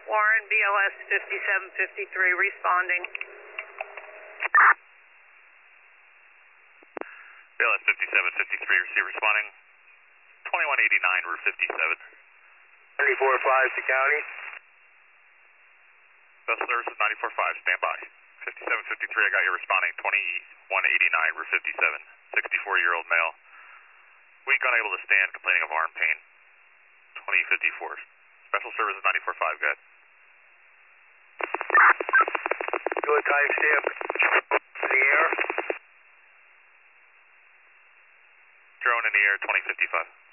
Warren, BLS 5753, responding. BLS 5753, receive responding. 2189, Route 57. 94.5 to county. Best service is 94.5, stand by. 5753, I got you responding. 2189, Route 57. 64-year-old male. Weak, unable to stand, complaining of arm pain. 2054. Special service is 94.5, go ahead. Do a timestamp in the air. Drone in the air, 2055.